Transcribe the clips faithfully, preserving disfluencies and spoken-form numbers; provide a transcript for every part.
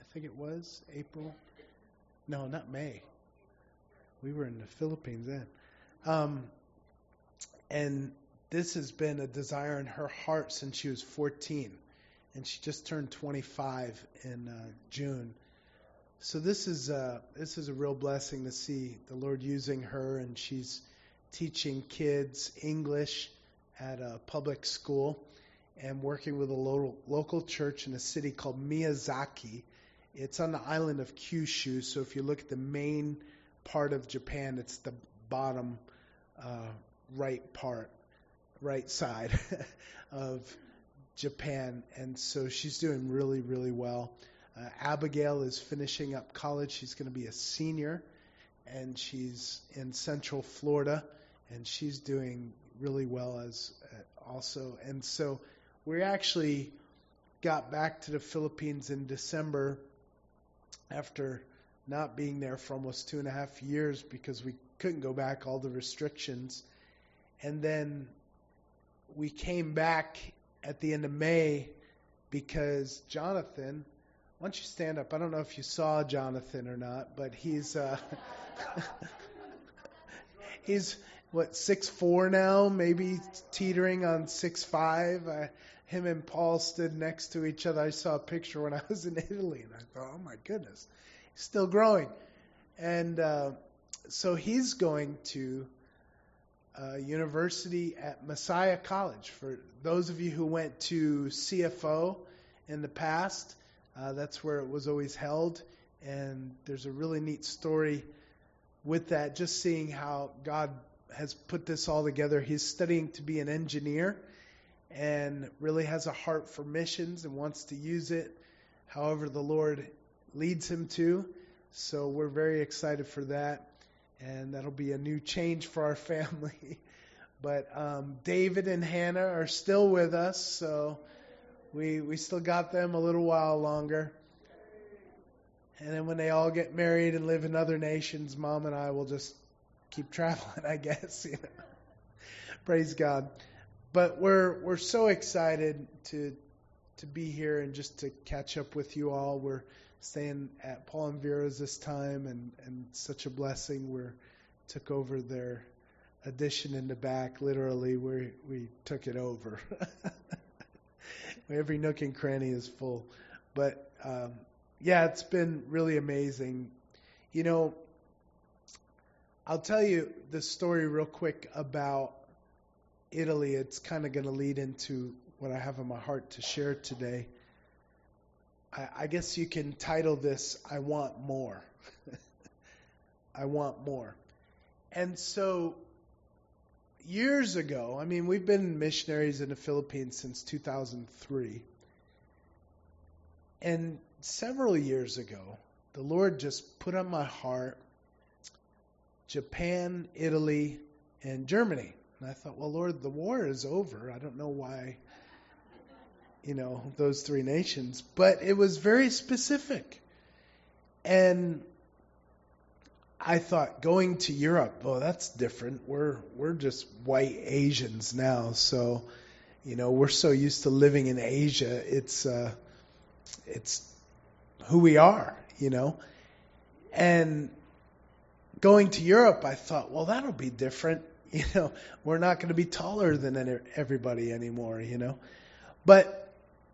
think it was April. No, not May. We were in the Philippines then. Um, and this has been a desire in her heart since she was fourteen. And she just turned twenty-five in uh, June. So this is uh, this is a real blessing to see the Lord using her, and she's teaching kids English at a public school and working with a local local church in a city called Miyazaki. It's on the island of Kyushu. So if you look at the main part of Japan, it's the bottom uh, right part, right side of Japan. And so she's doing really, really well. Uh, Abigail is finishing up college. She's going to be a senior, and she's in Central Florida, and she's doing really well as uh, also. And so we actually got back to the Philippines in December after not being there for almost two and a half years because we couldn't go back, all the restrictions. And then we came back at the end of May because Jonathan, why don't you stand up? I don't know if you saw Jonathan or not, but he's uh, he's what six four now, maybe teetering on six five. Uh, him and Paul stood next to each other. I saw a picture when I was in Italy, and I thought, oh my goodness, he's still growing. And uh, so he's going to uh, university at Messiah College. For those of you who went to C F O in the past, uh, that's where it was always held. And there's a really neat story with that, just seeing how God has put this all together. He's studying to be an engineer and really has a heart for missions and wants to use it however the Lord leads him to. So we're very excited for that. And that'll be a new change for our family. But um, David and Hannah are still with us, so we we still got them a little while longer. And then when they all get married and live in other nations, Mom and I will just keep traveling, I guess. You know? Praise God. But we're we're so excited to to be here and just to catch up with you all. We're staying at Paul and Vera's this time, and, and such a blessing. We took over their addition in the back. Literally, we we took it over. Every nook and cranny is full. But um, yeah, it's been really amazing. You know, I'll tell you the story real quick about Italy. It's kind of going to lead into what I have in my heart to share today. I, I guess you can title this, I Want More. I want more. And so years ago, I mean, we've been missionaries in the Philippines since two thousand three. And several years ago, the Lord just put on my heart Japan, Italy, and Germany. And I thought, well, Lord, the war is over. I don't know why, you know, those three nations. But it was very specific. And I thought, going to Europe, oh, that's different. We're we're just white Asians now. So, you know, we're so used to living in Asia. It's uh, it's who we are, you know. And going to Europe, I thought, well, that'll be different. You know, we're not going to be taller than everybody anymore, you know. But,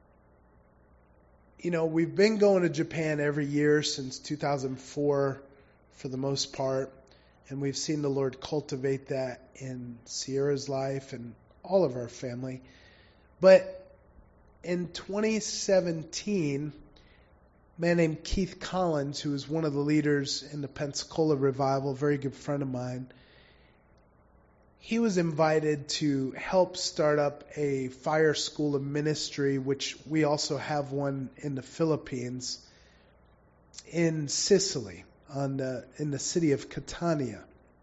you know, we've been going to Japan every year since two thousand four for the most part. And we've seen the Lord cultivate that in Sierra's life and all of our family. But in twenty seventeen, a man named Keith Collins, who was one of the leaders in the Pensacola revival, a very good friend of mine, he was invited to help start up a fire school of ministry, which we also have one in the Philippines, in Sicily, on the, in the city of Catania.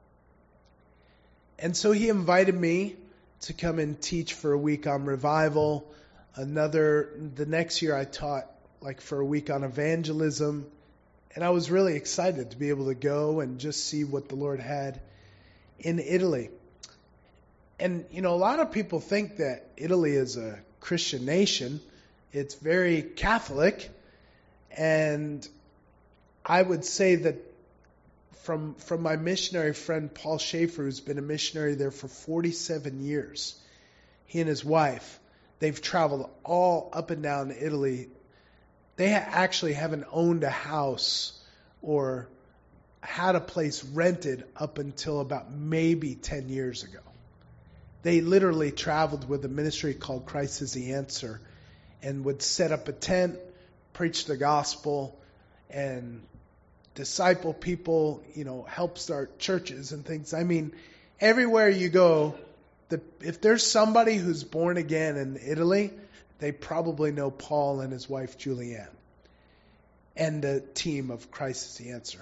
And so he invited me to come and teach for a week on revival. Another, the next year I taught like for a week on evangelism. And I was really excited to be able to go and just see what the Lord had in Italy. And, you know, a lot of people think that Italy is a Christian nation. It's very Catholic. And I would say that from from my missionary friend Paul Schaefer, who's been a missionary there for forty-seven years, he and his wife, they've traveled all up and down Italy. They ha- actually haven't owned a house or had a place rented up until about maybe ten years ago. They literally traveled with a ministry called Christ is the Answer and would set up a tent, preach the gospel, and disciple people, you know, help start churches and things. I mean, everywhere you go, the, if there's somebody who's born again in Italy, they probably know Paul and his wife Julianne and the team of Christ is the Answer.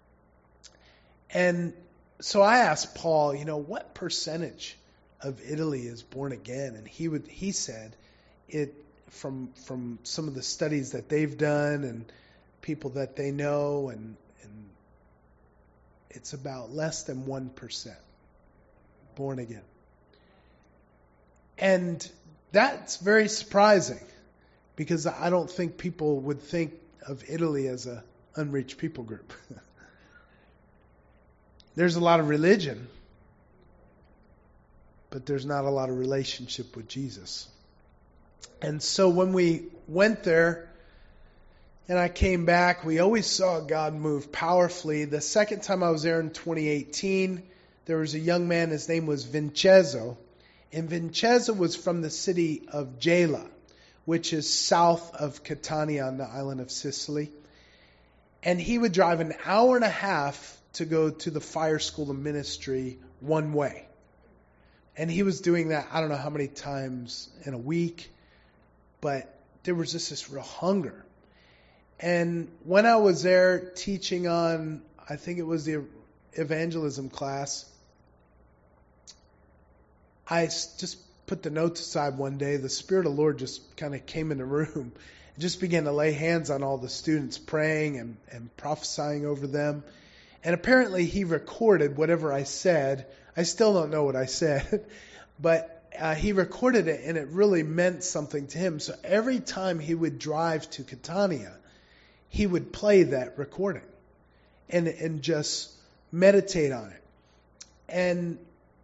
And so I asked Paul, you know, what percentage of Italy is born again? And he would he said it from from some of the studies that they've done and people that they know, and and it's about less than one percent born again. And that's very surprising, because I don't think people would think of Italy as a unreached people group. There's a lot of religion, but there's not a lot of relationship with Jesus. And so when we went there and I came back, we always saw God move powerfully. The second time I was there in twenty eighteen, there was a young man, his name was Vincenzo. And Vincenzo was from the city of Gela, which is south of Catania on the island of Sicily. And he would drive an hour and a half to go to the fire school of ministry one way. And he was doing that, I don't know how many times in a week, but there was just this real hunger. And when I was there teaching on, I think it was the evangelism class, I just put the notes aside one day. The Spirit of the Lord just kind of came in the room and just began to lay hands on all the students, praying and, and prophesying over them. And apparently he recorded whatever I said. I still don't know what I said, but uh, he recorded it, and it really meant something to him. So every time he would drive to Catania, he would play that recording and and just meditate on it. And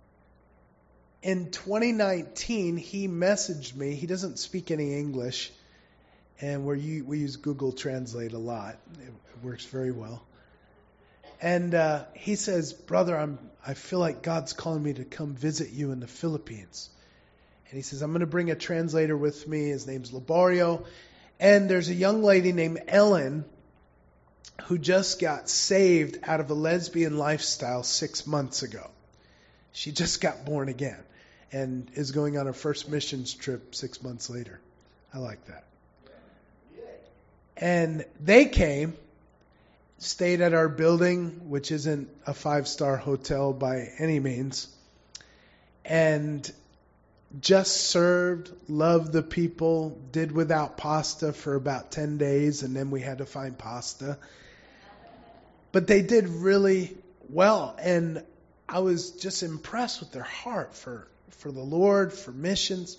in twenty nineteen, he messaged me. He doesn't speak any English, and we we use Google Translate a lot. It, it works very well. And uh, he says, "Brother, I'm I feel like God's calling me to come visit you in the Philippines." And he says, "I'm going to bring a translator with me. His name's Laborio. And there's a young lady named Ellen who just got saved out of a lesbian lifestyle six months ago. She just got born again and is going on her first missions trip six months later." I like that. And they came, stayed at our building, which isn't a five-star hotel by any means, and just served, loved the people, did without pasta for about ten days, and then we had to find pasta. But they did really well, and I was just impressed with their heart for, for the Lord, for missions.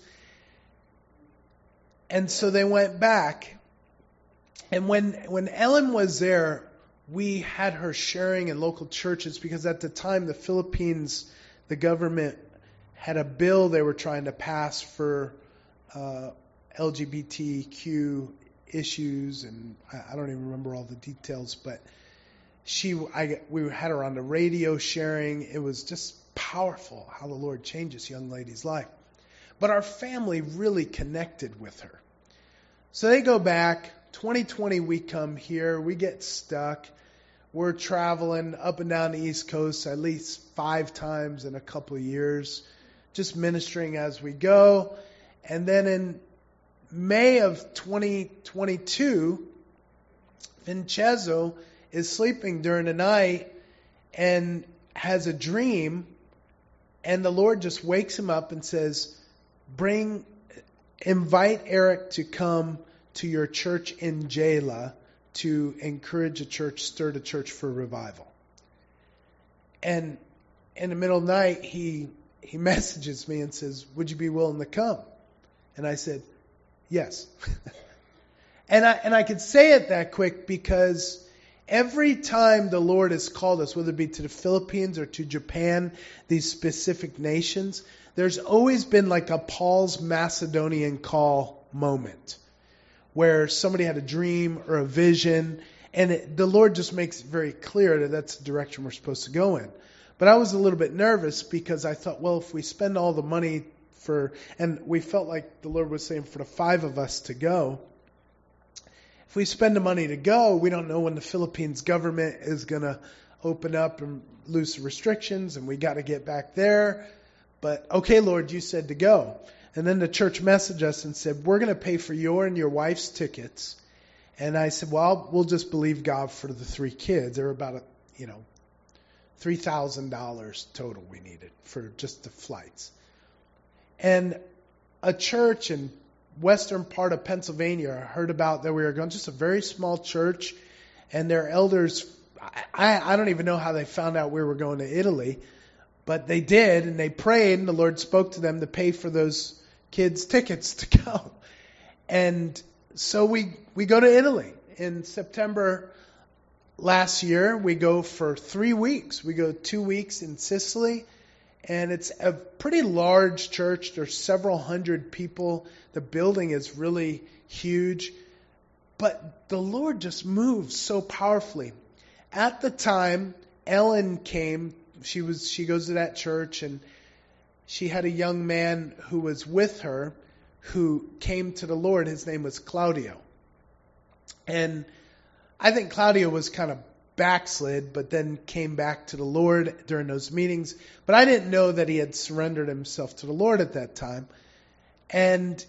And so they went back. And when when Ellen was there, we had her sharing in local churches, because at the time the Philippines, the government had a bill they were trying to pass for uh, L G B T Q issues, and I, I don't even remember all the details, but she, I, we had her on the radio sharing. It was just powerful how the Lord changed this young lady's life. But our family really connected with her. So they go back. twenty twenty, we come here. We get stuck. We're traveling up and down the East Coast at least five times in a couple of years, just ministering as we go. And then in May of twenty twenty-two, Vincenzo is sleeping during the night and has a dream, and the Lord just wakes him up and says, "Bring, invite Eric to come to your church in Gela to encourage a church, stir the church for revival." And in the middle of the night, he he messages me and says, "Would you be willing to come?" And I said, "Yes." And I, and I could say it that quick because every time the Lord has called us, whether it be to the Philippines or to Japan, these specific nations, there's always been like a Paul's Macedonian call moment where somebody had a dream or a vision, and it, the Lord just makes it very clear that that's the direction we're supposed to go in. But I was a little bit nervous because I thought, well, if we spend all the money for, and we felt like the Lord was saying for the five of us to go, if we spend the money to go, we don't know when the Philippines government is going to open up and loosen restrictions, and we got to get back there. But, okay, Lord, you said to go. And then the church messaged us and said, we're going to pay for your and your wife's tickets. And I said, well, we'll just believe God for the three kids. They were about, a, you know, three thousand dollars total we needed for just the flights. And a church in western part of Pennsylvania heard about that we were going, just a very small church, and their elders, I, I don't even know how they found out we were going to Italy, but they did, and they prayed, and the Lord spoke to them to pay for those kids' tickets to go. And so we, we go to Italy. In September last year, we go for three weeks. We go two weeks in Sicily, and it's a pretty large church. There's several hundred people. The building is really huge. But the Lord just moves so powerfully. At the time, Ellen came. She was she goes to that church, and she had a young man who was with her who came to the Lord. His name was Claudio. And I think Claudio was kind of backslid, but then came back to the Lord during those meetings. But I didn't know that he had surrendered himself to the Lord at that time. And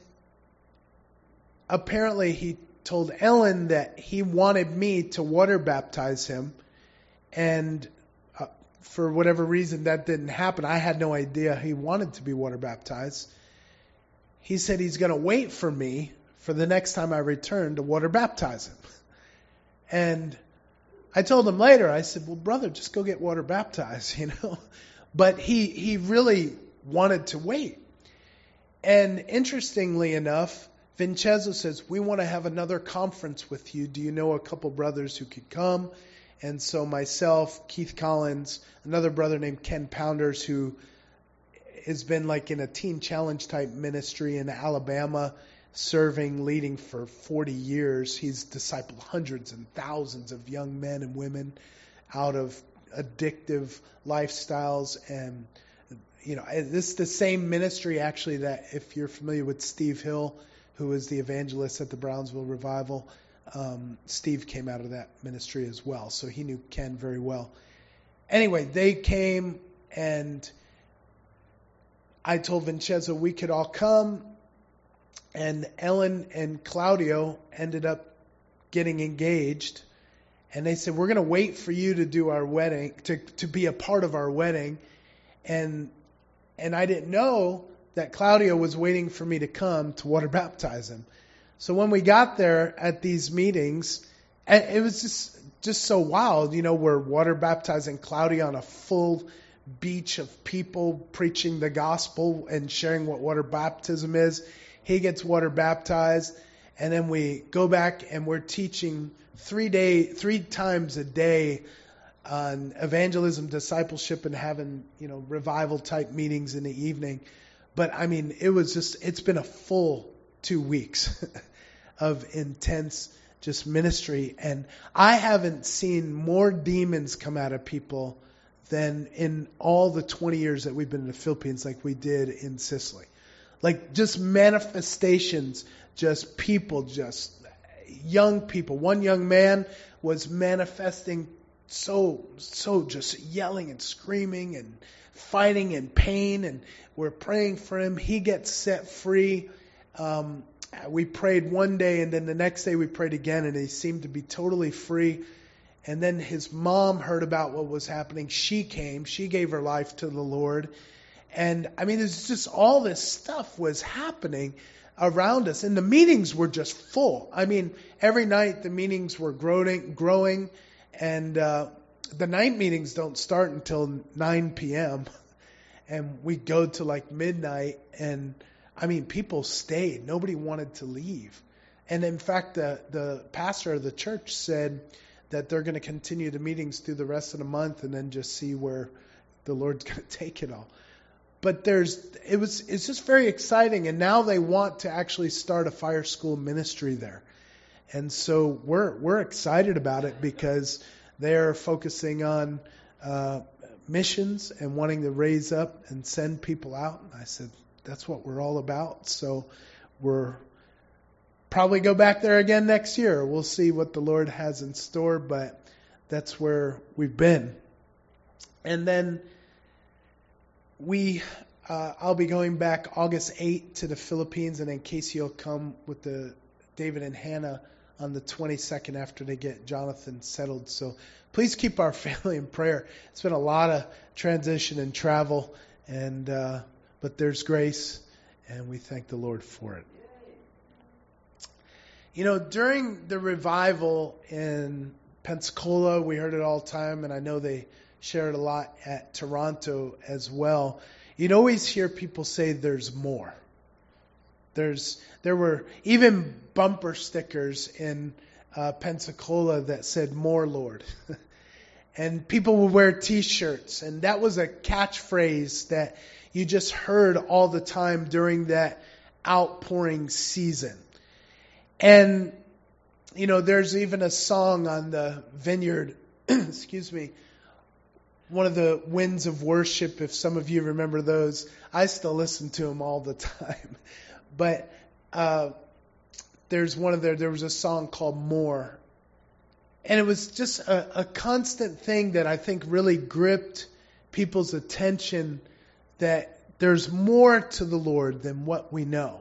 apparently he told Ellen that he wanted me to water baptize him. And uh, for whatever reason, that didn't happen. I had no idea he wanted to be water baptized. He said he's going to wait for me for the next time I return to water baptize him. And I told him later, I said, well, brother, just go get water baptized, you know. But he, he really wanted to wait. And interestingly enough, Vincenzo says, we want to have another conference with you. Do you know a couple brothers who could come? And so myself, Keith Collins, another brother named Ken Pounders, who has been like in a teen challenge type ministry in Alabama, serving, leading for forty years. He's discipled hundreds and thousands of young men and women out of addictive lifestyles. And, you know, this is the same ministry actually that, if you're familiar with Steve Hill, who was the evangelist at the Brownsville Revival, um, Steve came out of that ministry as well. So he knew Ken very well. Anyway, they came, and I told Vincenzo we could all come. And Ellen and Claudio ended up getting engaged. And they said, we're going to wait for you to do our wedding, to, to be a part of our wedding. And and I didn't know that Claudio was waiting for me to come to water baptize him. So when we got there at these meetings, it was just just so wild. You know, we're water baptizing Claudio on a full beach of people preaching the gospel and sharing what water baptism is. He gets water baptized, and then we go back and we're teaching three day, three times a day on evangelism, discipleship, and having, you know, revival type meetings in the evening. But I mean, it was just, it's been a full two weeks of intense just ministry. And I haven't seen more demons come out of people than in all the twenty years that we've been in the Philippines, like we did in Sicily. Like just manifestations, just people, just young people. One young man was manifesting so, so just yelling and screaming and fighting in pain, and we're praying for him. He gets set free. Um, we prayed one day, and then the next day we prayed again, and he seemed to be totally free. And then his mom heard about what was happening. She came. She gave her life to the Lord. And I mean, it's just all this stuff was happening around us. And the meetings were just full. I mean, every night the meetings were growing, growing. And uh, the night meetings don't start until nine p.m. And we go to like midnight. And I mean, people stayed. Nobody wanted to leave. And in fact, the, the pastor of the church said that they're going to continue the meetings through the rest of the month and then just see where the Lord's going to take it all. But there's, it was, it's just very exciting. And now they want to actually start a fire school ministry there. And so we're, we're excited about it because they're focusing on uh, missions and wanting to raise up and send people out. And I said, that's what we're all about. So we're probably go back there again next year. We'll see what the Lord has in store, but that's where we've been. And then we, uh, I'll be going back August eighth to the Philippines, and then Casey will come with the David and Hannah on the twenty-second after they get Jonathan settled. So please keep our family in prayer. It's been a lot of transition and travel, and uh, but there's grace, and we thank the Lord for it. You know, during the revival in Pensacola, we heard it all the time, and I know they share it a lot at Toronto as well. You'd always hear people say there's more. There's there were even bumper stickers in uh, Pensacola that said "More, Lord," and people would wear T-shirts, and that was a catchphrase that you just heard all the time during that outpouring season. And, you know, there's even a song on the Vineyard, excuse me, one of the Winds of Worship, if some of you remember those. I still listen to them all the time. But uh, there's one of their, there was a song called More. And it was just a, a constant thing that I think really gripped people's attention, that there's more to the Lord than what we know.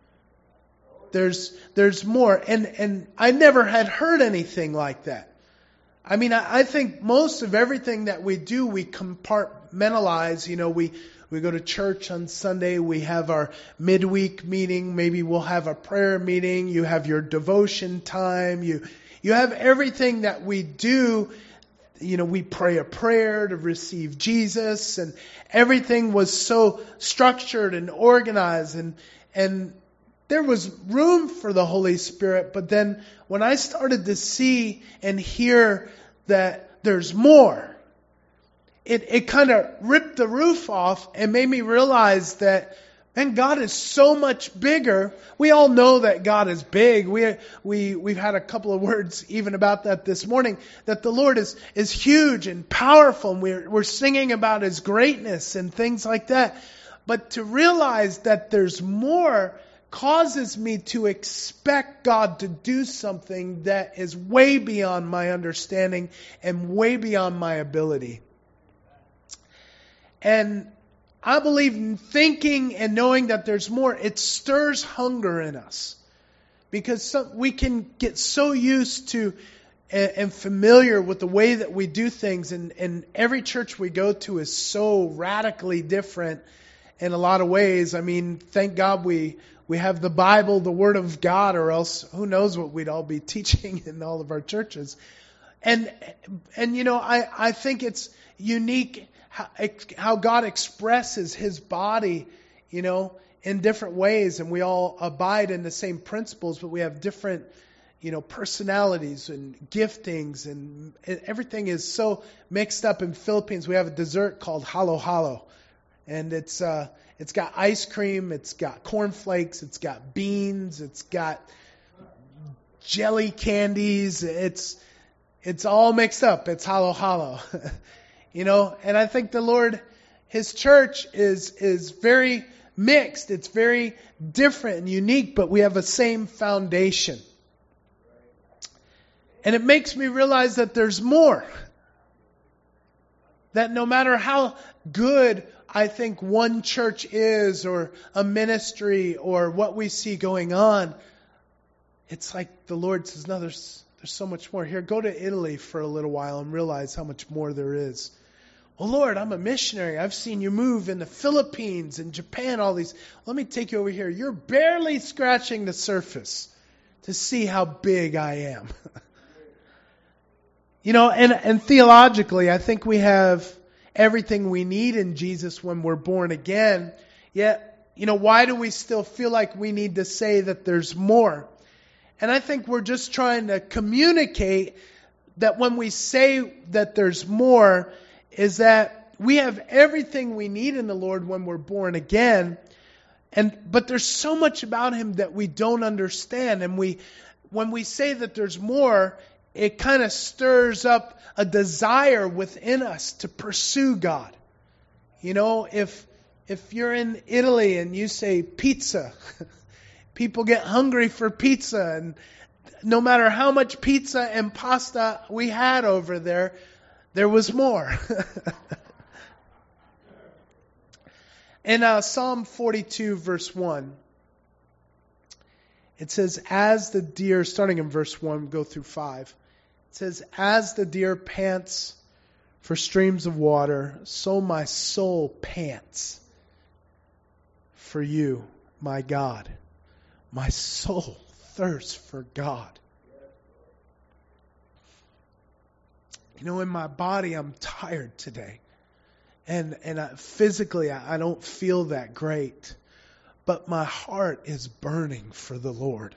There's there's more. And, and I never had heard anything like that. I mean, I, I think most of everything that we do, we compartmentalize. You know, we, we go to church on Sunday. We have our midweek meeting. Maybe we'll have a prayer meeting. You have your devotion time. You you have everything that we do. You know, we pray a prayer to receive Jesus. And everything was so structured and organized. And and there was room for the Holy Spirit, but then when I started to see and hear that there's more, it, it kind of ripped the roof off and made me realize that, man, God is so much bigger. We all know that God is big. We, we, we've had a couple of words even about that this morning, that the Lord is, is huge and powerful, and we're, we're singing about His greatness and things like that. But to realize that there's more causes me to expect God to do something that is way beyond my understanding and way beyond my ability. And I believe in thinking and knowing that there's more, it stirs hunger in us. Because some, we can get so used to and, and familiar with the way that we do things, and, and every church we go to is so radically different in a lot of ways. I mean, thank God we We have the Bible, the Word of God, or else who knows what we'd all be teaching in all of our churches. And, and you know, I, I think it's unique how, how God expresses His body, you know, in different ways. And we all abide in the same principles, but we have different, you know, personalities and giftings, and everything is so mixed up. In Philippines, we have a dessert called halo halo. And it's uh, it's got ice cream, it's got cornflakes, it's got beans, it's got jelly candies. It's it's all mixed up. It's halo halo, you know. And I think the Lord, His church is is very mixed. It's very different and unique, but we have a same foundation. And it makes me realize that there's more. That no matter how good I think one church is, or a ministry, or what we see going on, it's like the Lord says, no, there's, there's so much more. Here, go to Italy for a little while and realize how much more there is. Well, Lord, I'm a missionary. I've seen you move in the Philippines and Japan, all these. Let me take you over here. You're barely scratching the surface to see how big I am. You know, and, and theologically, I think we have everything we need in Jesus when we're born again. Yet, you know, why do we still feel like we need to say that there's more? And I think we're just trying to communicate that when we say that there's more, is that we have everything we need in the Lord when we're born again. And but there's so much about Him that we don't understand. And we, when we say that there's more, it kind of stirs up a desire within us to pursue God. You know, if if you're in Italy and you say pizza, people get hungry for pizza, and no matter how much pizza and pasta we had over there, there was more. In uh, Psalm forty-two, verse one, it says, as the deer, starting in verse one, go through five. It says, as the deer pants for streams of water, so my soul pants for you, my God. My soul thirsts for God. You know, in my body, I'm tired today. And and I, physically, I, I don't feel that great. But my heart is burning for the Lord.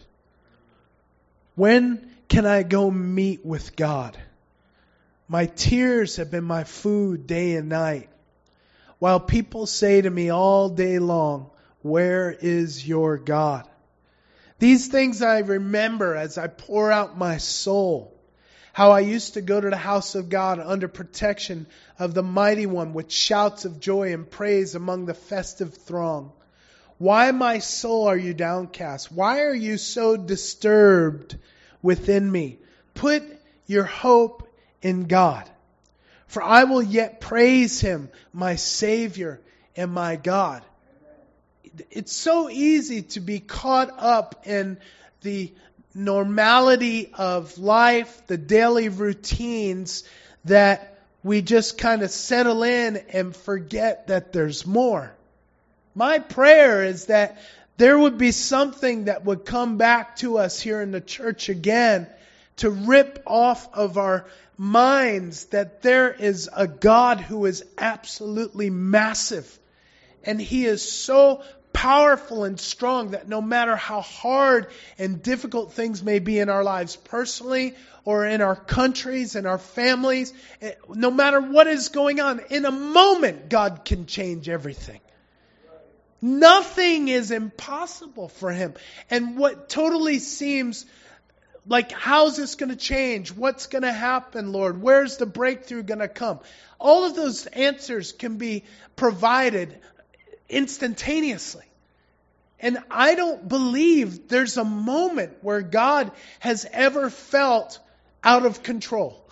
When can I go meet with God? My tears have been my food day and night. While people say to me all day long, where is your God? These things I remember as I pour out my soul. How I used to go to the house of God under protection of the Mighty One with shouts of joy and praise among the festive throng. Why, my soul, are you downcast? Why are you so disturbed within me? Put your hope in God. For I will yet praise Him, my Savior and my God. It's so easy to be caught up in the normality of life, the daily routines, that we just kind of settle in and forget that there's more. My prayer is that there would be something that would come back to us here in the church again to rip off of our minds that there is a God who is absolutely massive. And He is so powerful and strong that no matter how hard and difficult things may be in our lives personally or in our countries and our families, no matter what is going on, in a moment God can change everything. Nothing is impossible for Him. And what totally seems like, how's this going to change? What's going to happen, Lord? Where's the breakthrough going to come? All of those answers can be provided instantaneously. And I don't believe there's a moment where God has ever felt out of control.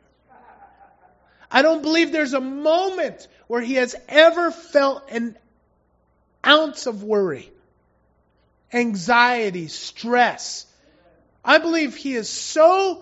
I don't believe there's a moment where He has ever felt an ounce of worry, anxiety, stress. I believe He is so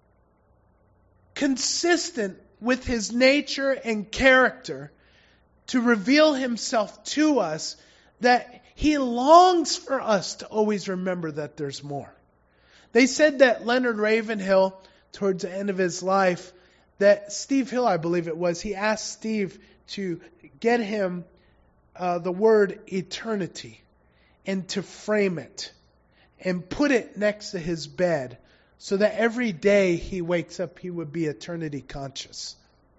consistent with His nature and character to reveal Himself to us that He longs for us to always remember that there's more. They said that Leonard Ravenhill, towards the end of his life, that Steve Hill, I believe it was, he asked Steve to get him uh, the word eternity and to frame it and put it next to his bed so that every day he wakes up, he would be eternity conscious.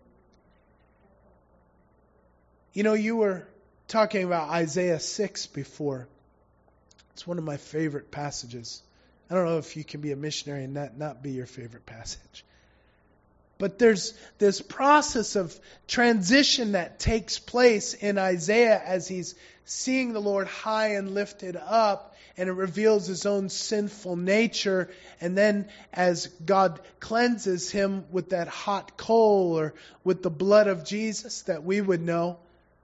You know, you were talking about Isaiah six before. It's one of my favorite passages. I don't know if you can be a missionary and that not be your favorite passage. But there's this process of transition that takes place in Isaiah as he's seeing the Lord high and lifted up, and it reveals His own sinful nature. And then as God cleanses him with that hot coal or with the blood of Jesus that we would know,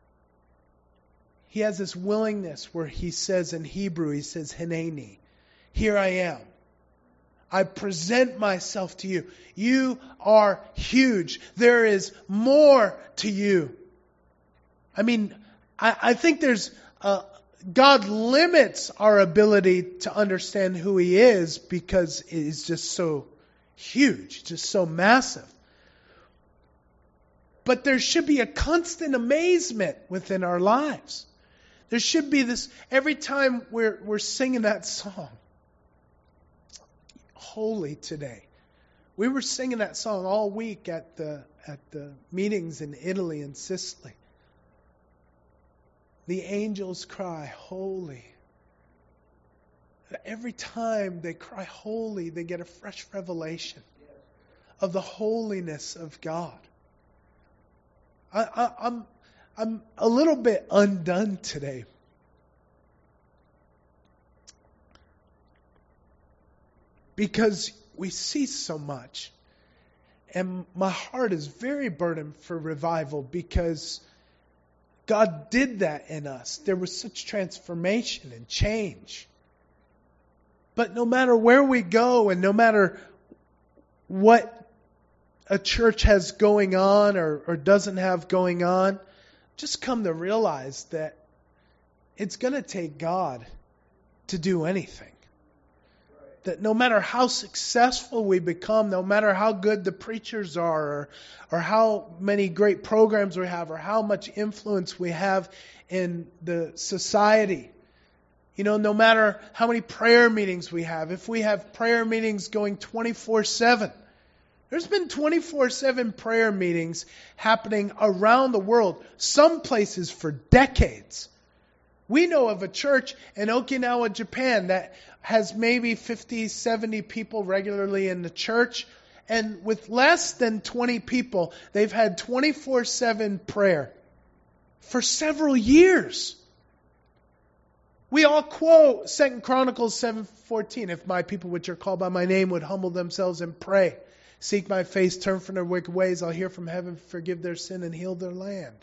He has this willingness where He says in Hebrew, He says, Hineni, here I am. I present myself to you. You are huge. There is more to you. I mean, I, I think there's, uh, God limits our ability to understand who He is because He's just so huge, just so massive. But there should be a constant amazement within our lives. There should be this, every time we're we're singing that song, holy today. We were singing that song all week at the at the meetings in Italy and Sicily. The angels cry, holy. Every time they cry holy, they get a fresh revelation of the holiness of God. I, I, I'm I'm a little bit undone today. Because we see so much. And my heart is very burdened for revival because God did that in us. There was such transformation and change. But no matter where we go and no matter what a church has going on or, or doesn't have going on, just come to realize that it's going to take God to do anything. That no matter how successful we become, no matter how good the preachers are, or, or how many great programs we have, or how much influence we have in the society, you know, no matter how many prayer meetings we have, if we have prayer meetings going twenty-four seven, there's been twenty-four seven prayer meetings happening around the world, some places for decades. We know of a church in Okinawa, Japan that has maybe fifty, seventy people regularly in the church. And with less than twenty people, they've had twenty-four seven prayer for several years. We all quote Second Chronicles seven fourteen. If my people which are called by my name would humble themselves and pray, seek my face, turn from their wicked ways, I'll hear from heaven, forgive their sin, and heal their land.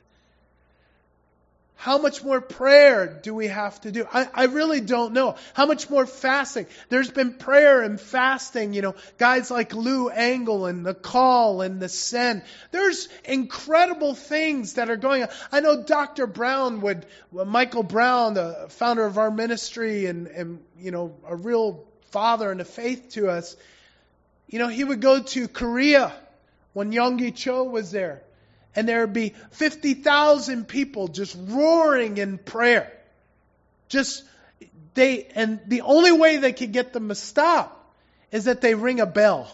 How much more prayer do we have to do? I, I really don't know. How much more fasting? There's been prayer and fasting, you know, guys like Lou Engle and the Call and the Send. There's incredible things that are going on. I know Doctor Brown would, Michael Brown, the founder of our ministry and, and, you know, a real father in the faith to us, you know, he would go to Korea when Yonggi Cho was there. And there would be fifty thousand people just roaring in prayer. Just, they, and the only way they could get them to stop is that they ring a bell.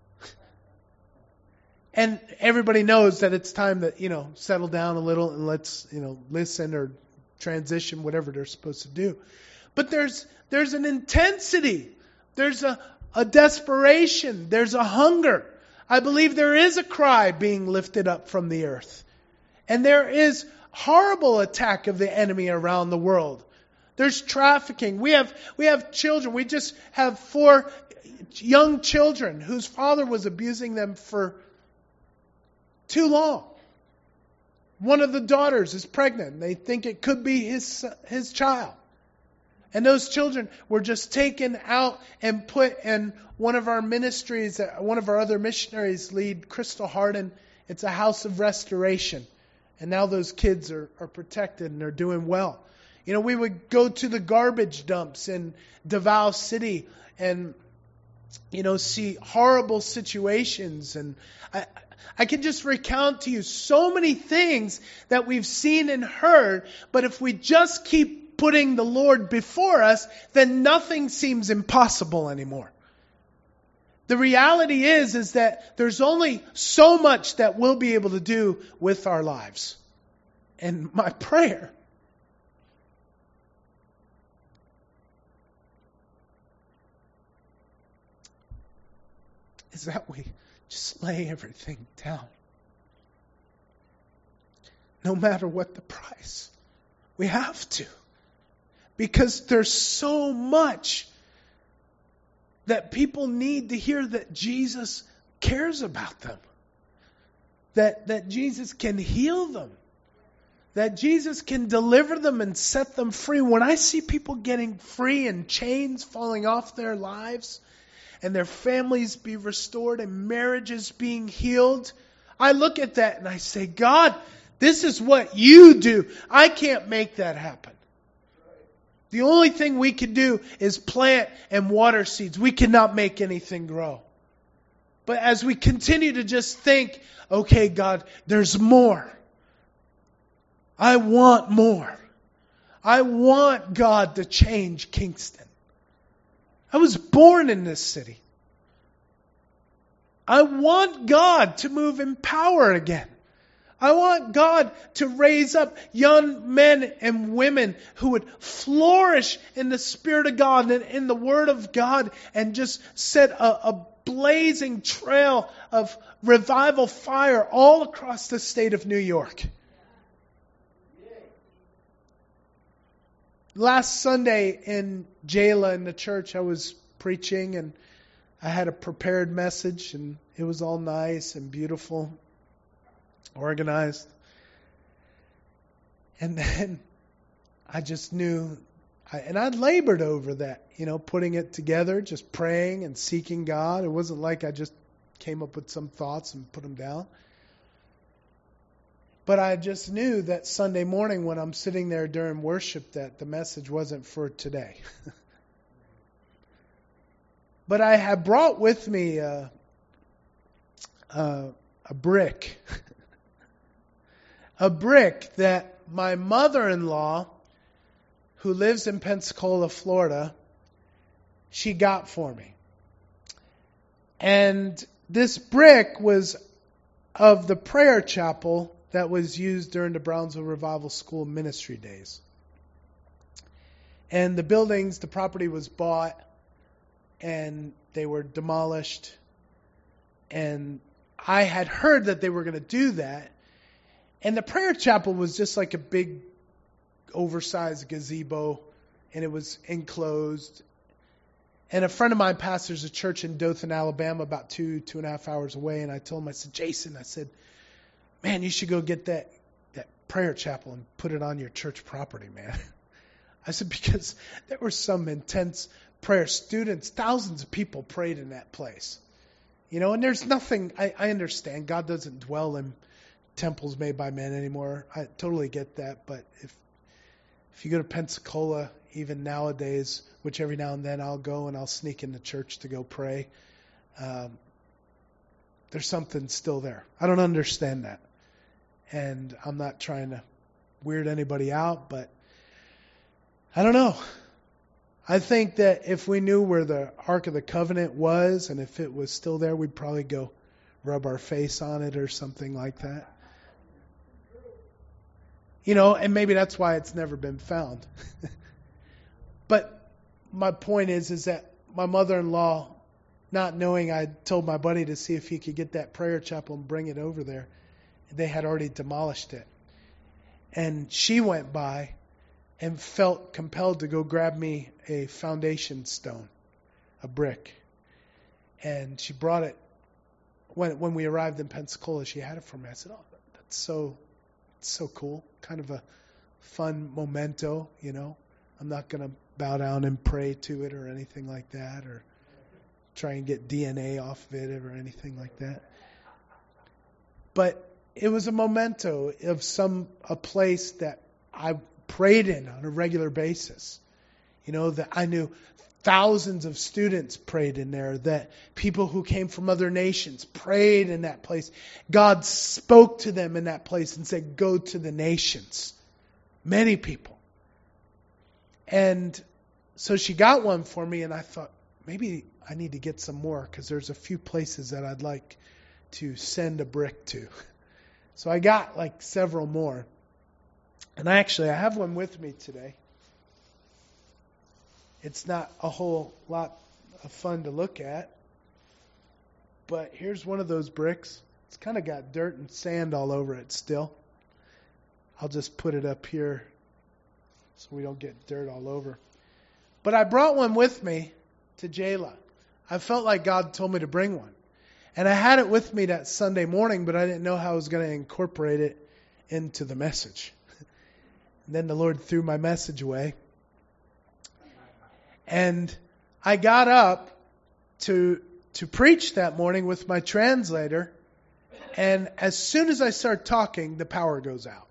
And everybody knows that it's time to, you know, settle down a little and let's, you know, listen or transition, whatever they're supposed to do. But there's, there's an intensity. There's a, a desperation. There's a hunger. I believe there is a cry being lifted up from the earth. And there is horrible attack of the enemy around the world. There's trafficking. We have we have children. We just have four young children whose father was abusing them for too long. One of the daughters is pregnant. They think it could be his his child. And those children were just taken out and put in one of our ministries, one of our other missionaries lead, Crystal Harden. It's a house of restoration. And now those kids are, are protected and they're doing well. You know, we would go to the garbage dumps in Davao City and, you know, see horrible situations. And I, I can just recount to you so many things that we've seen and heard. But if we just keep putting the Lord before us, then nothing seems impossible anymore. The reality is, is that there's only so much that we'll be able to do with our lives. And my prayer is that we just lay everything down. No matter what the price. We have to. Because there's so much that people need to hear that Jesus cares about them. That, that Jesus can heal them. That Jesus can deliver them and set them free. When I see people getting free and chains falling off their lives and their families be restored and marriages being healed, I look at that and I say, God, this is what you do. I can't make that happen. The only thing we can do is plant and water seeds. We cannot make anything grow. But as we continue to just think, okay, God, there's more. I want more. I want God to change Kingston. I was born in this city. I want God to move in power again. I want God to raise up young men and women who would flourish in the Spirit of God and in the Word of God and just set a, a blazing trail of revival fire all across the state of New York. Last Sunday in Jayla in the church, I was preaching and I had a prepared message and it was all nice and beautiful, organized. And then I just knew, I, and I labored over that, you know, putting it together, just praying and seeking God. It wasn't like I just came up with some thoughts and put them down. But I just knew that Sunday morning when I'm sitting there during worship that the message wasn't for today. But I had brought with me a, a, a brick. A brick that my mother-in-law, who lives in Pensacola, Florida, she got for me. And this brick was of the prayer chapel that was used during the Brownsville Revival School ministry days. And the buildings, the property was bought, and they were demolished. And I had heard that they were going to do that. And the prayer chapel was just like a big, oversized gazebo, and it was enclosed. And a friend of mine pastors a church in Dothan, Alabama, about two, two and a half hours away. And I told him, I said, Jason, I said, man, you should go get that, that prayer chapel and put it on your church property, man. I said, because there were some intense prayer. Students, thousands of people prayed in that place. You know, and there's nothing, I, I understand, God doesn't dwell in temples made by men anymore. I totally get that. But if if you go to Pensacola, even nowadays, which every now and then I'll go and I'll sneak into church to go pray, um, there's something still there. I don't understand that. And I'm not trying to weird anybody out, but I don't know. I think that if we knew where the Ark of the Covenant was and if it was still there, we'd probably go rub our face on it or something like that. You know, and maybe that's why it's never been found. But my point is, is that my mother-in-law, not knowing, I told my buddy to see if he could get that prayer chapel and bring it over there. They had already demolished it. And she went by and felt compelled to go grab me a foundation stone, a brick. And she brought it. When when we arrived in Pensacola, she had it for me. I said, oh, that's so, so cool. Kind of a fun memento, you know. I'm not going to bow down and pray to it or anything like that, or try and get D N A off of it or anything like that. But it was a memento of some a place that I prayed in on a regular basis. You know, that I knew thousands of students prayed in there, that people who came from other nations prayed in that place. God spoke to them in that place and said, go to the nations. Many people. And so she got one for me, and I thought, maybe I need to get some more, because there's a few places that I'd like to send a brick to. So I got like several more. And I actually, I have one with me today. It's not a whole lot of fun to look at. But here's one of those bricks. It's kind of got dirt and sand all over it still. I'll just put it up here so we don't get dirt all over. But I brought one with me to Jayla. I felt like God told me to bring one. And I had it with me that Sunday morning, but I didn't know how I was going to incorporate it into the message. And then the Lord threw my message away. And I got up to to preach that morning with my translator, and as soon as I start talking, the power goes out.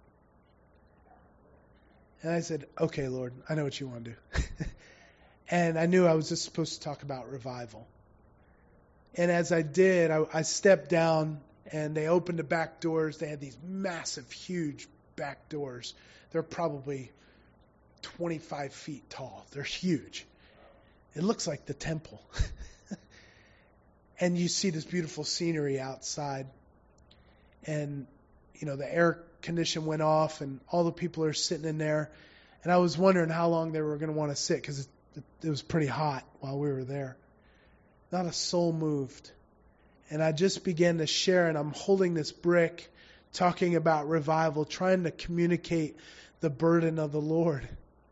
And I said, okay, Lord, I know what you want to do. And I knew I was just supposed to talk about revival. And as I did, I, I stepped down, and they opened the back doors. They had these massive, huge back doors. They're probably twenty-five feet tall. They're huge. It looks like the temple. And you see this beautiful scenery outside. And, you know, the air condition went off and all the people are sitting in there. And I was wondering how long they were going to want to sit because it, it was pretty hot while we were there. Not a soul moved. And I just began to share, and I'm holding this brick, talking about revival, trying to communicate the burden of the Lord.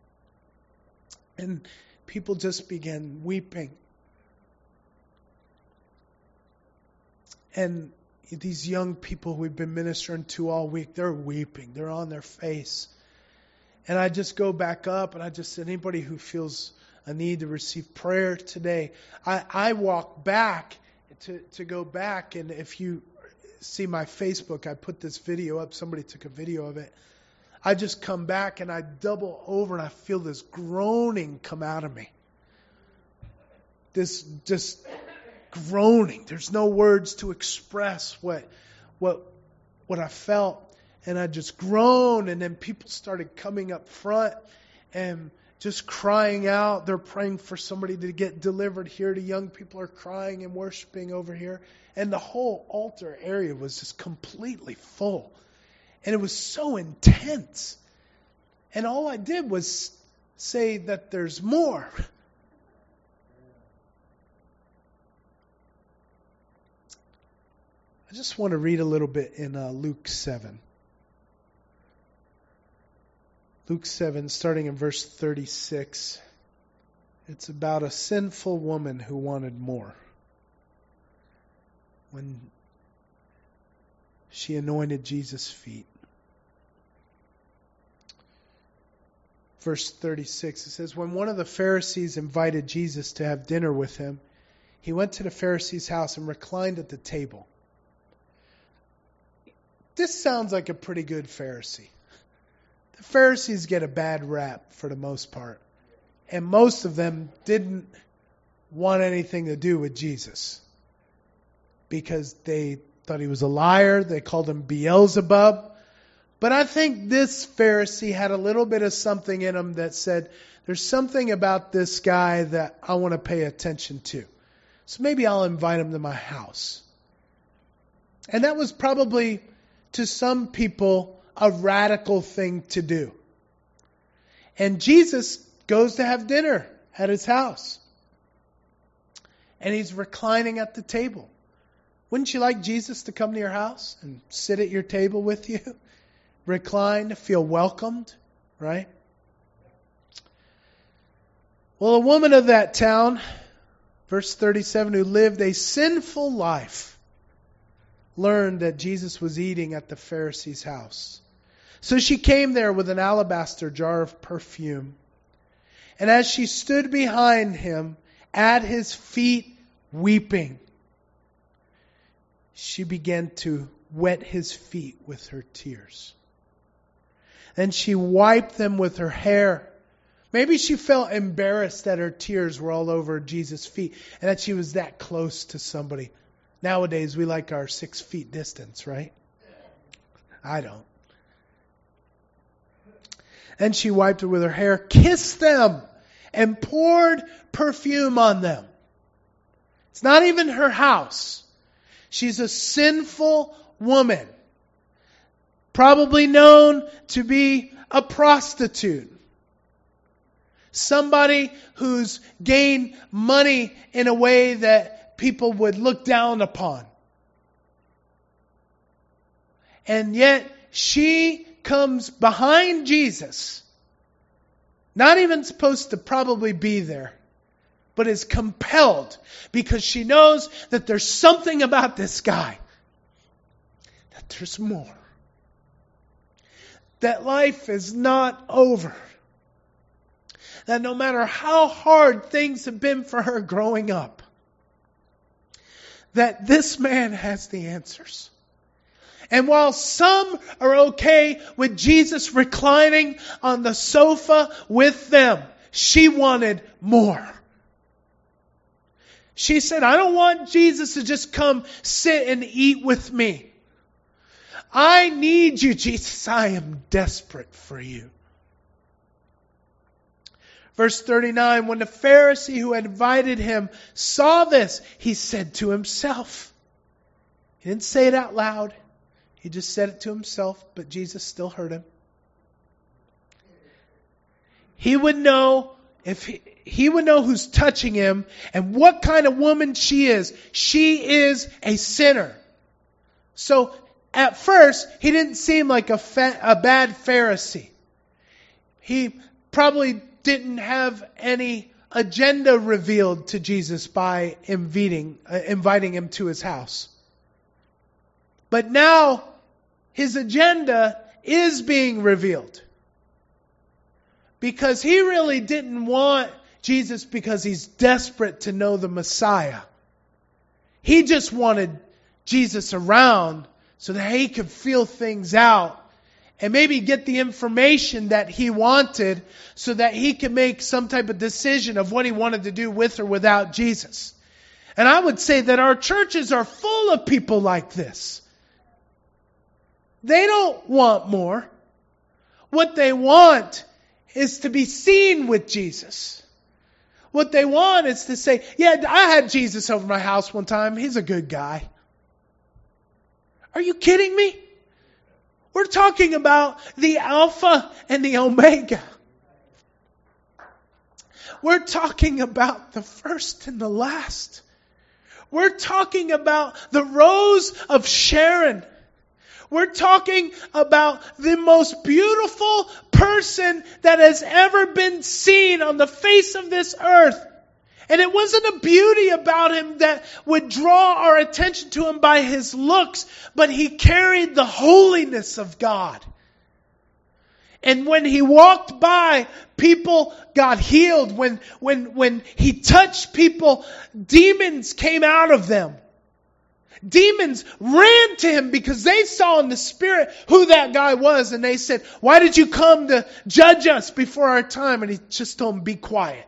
And people just began weeping. And these young people we've been ministering to all week, they're weeping. They're on their face. And I just go back up and I just said, anybody who feels a need to receive prayer today, I, I walk back to, to go back. And if you see my Facebook, I put this video up. Somebody took a video of it. I just come back and I double over and I feel this groaning come out of me. This just groaning. There's no words to express what what what I felt. And I just groaned, and then people started coming up front and just crying out. They're praying for somebody to get delivered here. The young people are crying and worshiping over here. And the whole altar area was just completely full. And it was so intense. And all I did was say that there's more. I just want to read a little bit in uh, Luke seven. Luke seven, starting in verse thirty-six. It's about a sinful woman who wanted more. When she anointed Jesus' feet. Verse thirty-six, it says, when one of the Pharisees invited Jesus to have dinner with him, he went to the Pharisee's house and reclined at the table. This sounds like a pretty good Pharisee. The Pharisees get a bad rap for the most part. And most of them didn't want anything to do with Jesus. Because they thought he was a liar. They called him Beelzebub. But I think this Pharisee had a little bit of something in him that said, there's something about this guy that I want to pay attention to. So maybe I'll invite him to my house. And that was probably, to some people, a radical thing to do. And Jesus goes to have dinner at his house. And he's reclining at the table. Wouldn't you like Jesus to come to your house and sit at your table with you? Recline, feel welcomed, right? Well, a woman of that town, verse thirty-seven, who lived a sinful life, learned that Jesus was eating at the Pharisee's house. So she came there with an alabaster jar of perfume. And as she stood behind him at his feet weeping, she began to wet his feet with her tears. And she wiped them with her hair. Maybe she felt embarrassed that her tears were all over Jesus' feet and that she was that close to somebody. Nowadays, we like our six feet distance, right? I don't. And she wiped it with her hair, kissed them, and poured perfume on them. It's not even her house. She's a sinful woman, probably known to be a prostitute. Somebody who's gained money in a way that people would look down upon. And yet she comes behind Jesus, not even supposed to probably be there, but is compelled because she knows that there's something about this guy, that there's more, that life is not over, that no matter how hard things have been for her growing up, that this man has the answers. And while some are okay with Jesus reclining on the sofa with them, she wanted more. She said, I don't want Jesus to just come sit and eat with me. I need you, Jesus. I am desperate for you. Verse thirty-nine, when the Pharisee who had invited him saw this, he said to himself. He didn't say it out loud. He just said it to himself, but Jesus still heard him. He would know if he, he would know who's touching him and what kind of woman she is. She is a sinner. So at first, he didn't seem like a, fa- a bad Pharisee. He probably didn't have any agenda revealed to Jesus by inviting, uh, inviting him to his house. But now, his agenda is being revealed. Because he really didn't want Jesus because he's desperate to know the Messiah. He just wanted Jesus around so that he could feel things out and maybe get the information that he wanted so that he could make some type of decision of what he wanted to do with or without Jesus. And I would say that our churches are full of people like this. They don't want more. What they want is to be seen with Jesus. What they want is to say, yeah, I had Jesus over my house one time. He's a good guy. Are you kidding me? We're talking about the Alpha and the Omega. We're talking about the first and the last. We're talking about the Rose of Sharon. We're talking about the most beautiful person that has ever been seen on the face of this earth. And it wasn't a beauty about him that would draw our attention to him by his looks, but he carried the holiness of God. And when he walked by, people got healed. When, when, when he touched people, demons came out of them. Demons ran to him because they saw in the spirit who that guy was. And they said, why did you come to judge us before our time? And he just told them, be quiet.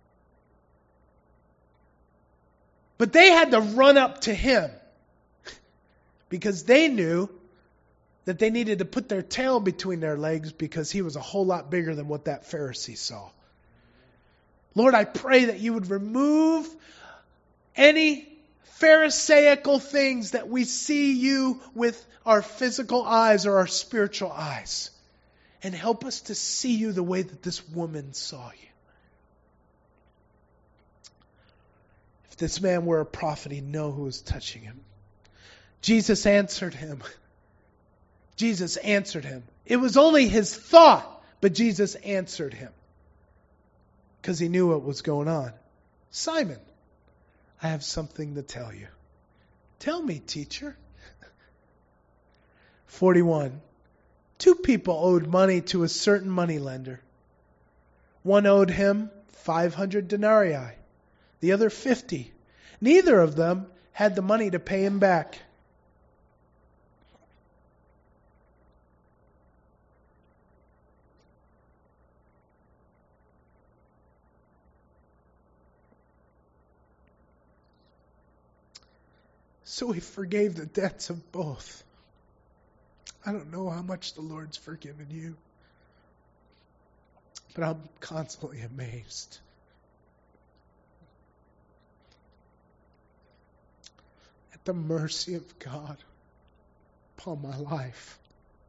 But they had to run up to him because they knew that they needed to put their tail between their legs because he was a whole lot bigger than what that Pharisee saw. Lord, I pray that you would remove any Pharisaical things that we see you with our physical eyes or our spiritual eyes. And help us to see you the way that this woman saw you. If this man were a prophet, he'd know who was touching him. Jesus answered him. Jesus answered him. It was only his thought, but Jesus answered him. Because he knew what was going on. Simon, I have something to tell you. Tell me, teacher. forty-one. Two people owed money to a certain moneylender. One owed him five hundred denarii, the other fifty. Neither of them had the money to pay him back. So he forgave the debts of both. I don't know how much the Lord's forgiven you, but I'm constantly amazed. At the mercy of God upon my life.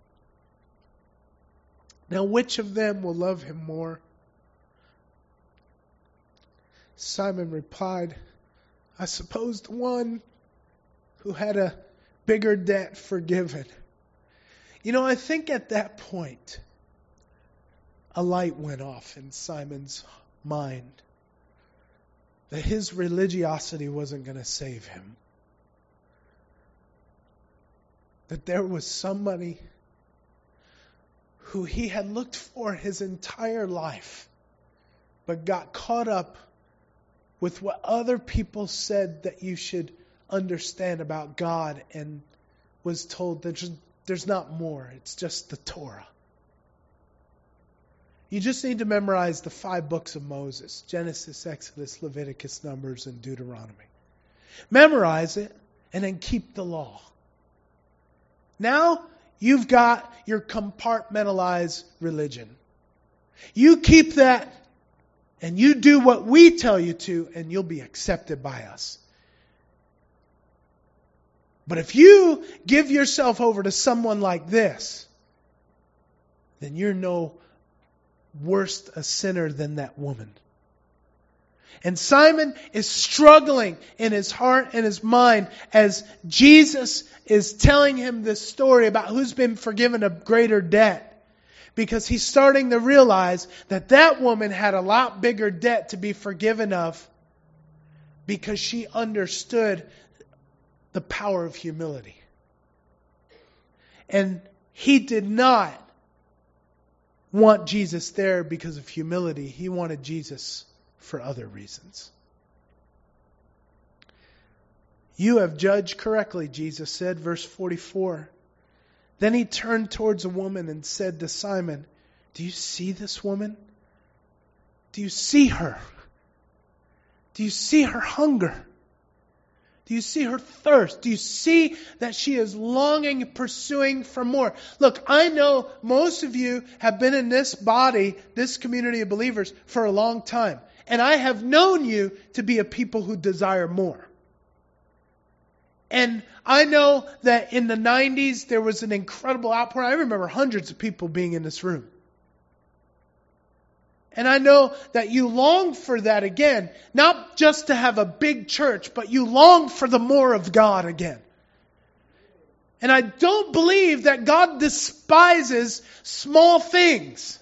Now, which of them will love him more? Simon replied, I suppose the one who had a bigger debt forgiven. You know, I think at that point, a light went off in Simon's mind that his religiosity wasn't going to save him. That there was somebody who he had looked for his entire life, but got caught up with what other people said that you should understand about God, and was told that there's, there's not more. It's just the Torah. You just need to memorize the five books of Moses: Genesis, Exodus, Leviticus, Numbers, and Deuteronomy. Memorize it and then keep the law. Now you've got your compartmentalized religion. You keep that And you do what we tell you to, and you'll be accepted by us. But if you give yourself over to someone like this, then you're no worse a sinner than that woman. And Simon is struggling in his heart and his mind as Jesus is telling him this story about who's been forgiven a greater debt. Because he's starting to realize that that woman had a lot bigger debt to be forgiven of because she understood the power of humility. And he did not want Jesus there because of humility. He wanted Jesus for other reasons. You have judged correctly, Jesus said, verse forty-four. Then he turned towards a woman and said to Simon, do you see this woman? Do you see her? Do you see her hunger? Do you see her thirst? Do you see that she is longing, pursuing for more? Look, I know most of you have been in this body, this community of believers, for a long time. And I have known you to be a people who desire more. And I know that in the nineties, there was an incredible outpouring. I remember hundreds of people being in this room. And I know that you long for that again. Not just to have a big church, but you long for the more of God again. And I don't believe that God despises small things.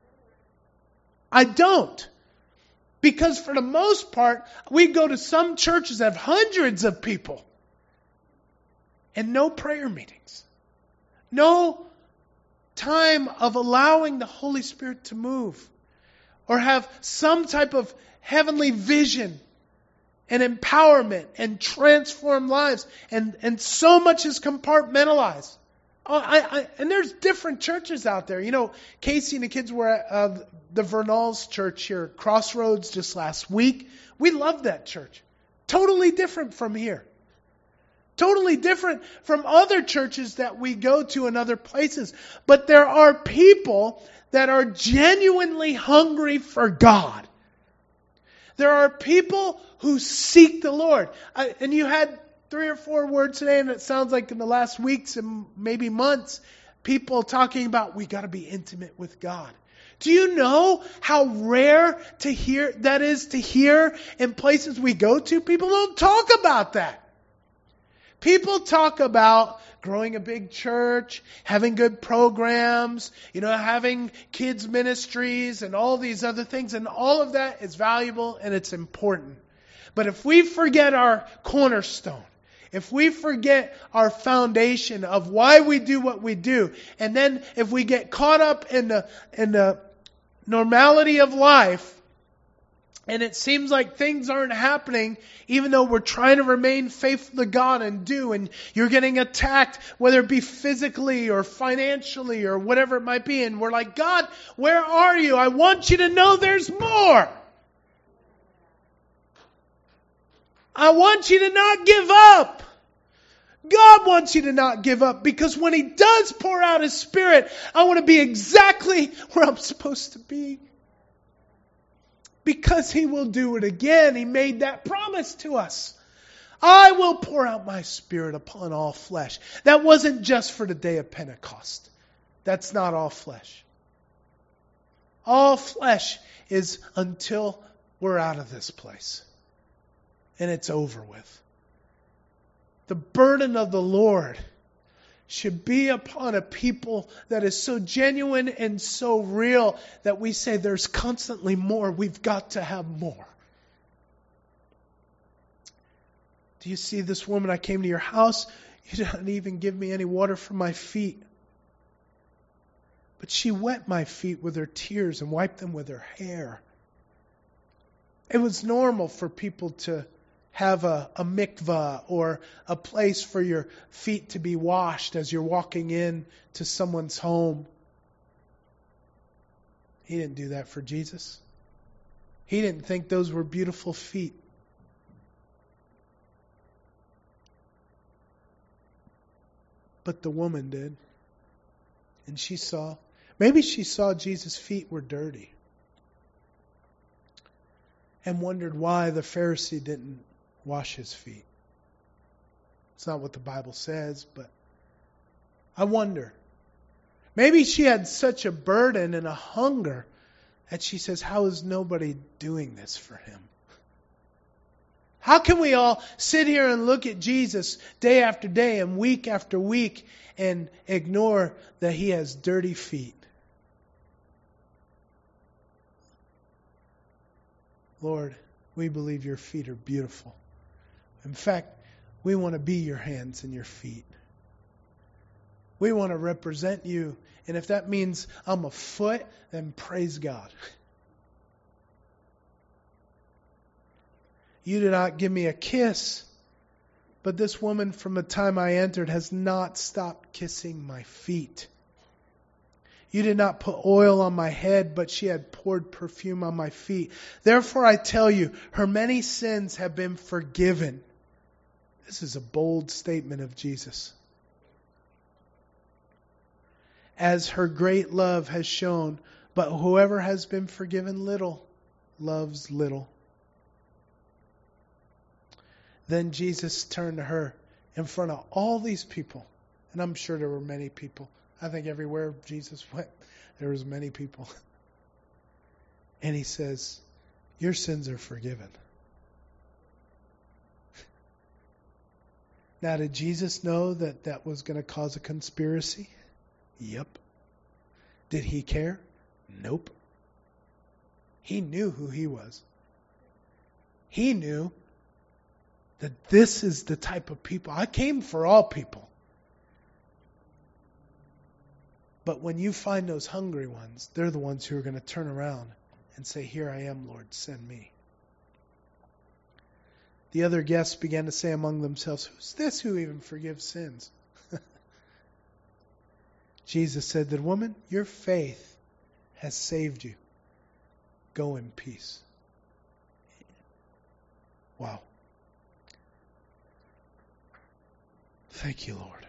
I don't. Because for the most part, we go to some churches that have hundreds of people. And no prayer meetings. No time of allowing the Holy Spirit to move. Or have some type of heavenly vision and empowerment and transform lives. And, and so much is compartmentalized. Oh, I, I, and there's different churches out there. You know, Casey and the kids were at uh, the Vernals church here, Crossroads, just last week. We love that church. Totally different from here. Totally different from other churches that we go to in other places. But there are people that are genuinely hungry for God. There are people who seek the Lord. I, and you had three or four words today, and it sounds like in the last weeks and maybe months, people talking about we got to be intimate with God. Do you know how rare to hear that is to hear in places we go to? People don't talk about that. People talk about growing a big church, having good programs, you know, having kids ministries and all these other things. And all of that is valuable and it's important. But if we forget our cornerstone, if we forget our foundation of why we do what we do, and then if we get caught up in the, in the normality of life, and it seems like things aren't happening, even though we're trying to remain faithful to God and do, and you're getting attacked, whether it be physically or financially or whatever it might be, and we're like, God, where are you? I want you to know there's more. I want you to not give up. God wants you to not give up, because when He does pour out His Spirit, I want to be exactly where I'm supposed to be. Because He will do it again. He made that promise to us. I will pour out my Spirit upon all flesh. That wasn't just for the day of Pentecost. That's not all flesh. All flesh is until we're out of this place. And it's over with. The burden of the Lord should be upon a people that is so genuine and so real that we say there's constantly more. We've got to have more. Do you see this woman? I came to your house. You didn't even give me any water for my feet. But she wet my feet with her tears and wiped them with her hair. It was normal for people to have a, a mikvah or a place for your feet to be washed as you're walking in to someone's home. He didn't do that for Jesus. He didn't think those were beautiful feet. But the woman did. And she saw. Maybe she saw Jesus' feet were dirty. and wondered why the Pharisee didn't wash his feet. It's not what the Bible says, but I wonder. Maybe she had such a burden and a hunger that she says, how is nobody doing this for him? How can we all sit here and look at Jesus day after day and week after week and ignore that he has dirty feet? Lord, we believe your feet are beautiful. In fact, we want to be your hands and your feet. We want to represent you. And if that means I'm a foot, then praise God. You did not give me a kiss, but this woman from the time I entered has not stopped kissing my feet. You did not put oil on my head, but she had poured perfume on my feet. Therefore I tell you, her many sins have been forgiven. This is a bold statement of Jesus. As her great love has shown, but whoever has been forgiven little, loves little. Then Jesus turned to her in front of all these people. And I'm sure there were many people. I think everywhere Jesus went, there was many people. And he says, your sins are forgiven. Now, did Jesus know that that was going to cause a conspiracy? Yep. Did he care? Nope. He knew who he was. He knew that this is the type of people. I came for all people. But when you find those hungry ones, they're the ones who are going to turn around and say, here I am, Lord, send me. The other guests began to say among themselves, who's this who even forgives sins? Jesus said to the woman, your faith has saved you. Go in peace. Wow. Thank you, Lord.